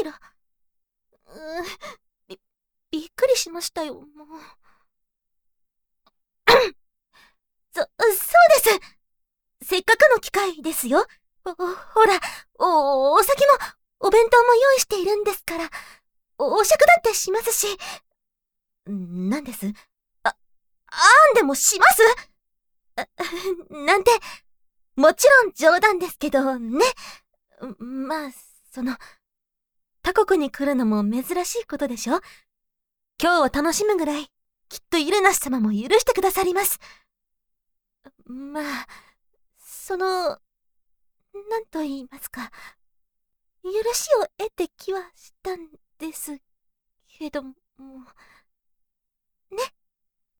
ら。びっくりしましたよ、もう。そうです。せっかくの機会ですよ。ほら、お酒も、お弁当も用意しているんですから、お酌だってしますし。なんです？あんでもします？なんて、もちろん冗談ですけどね。まあ、他国に来るのも珍しいことでしょ。今日は楽しむぐらい、きっとイルナス様も許してくださります。まあ、なんと言いますか、許しを得てきはしたんですけども。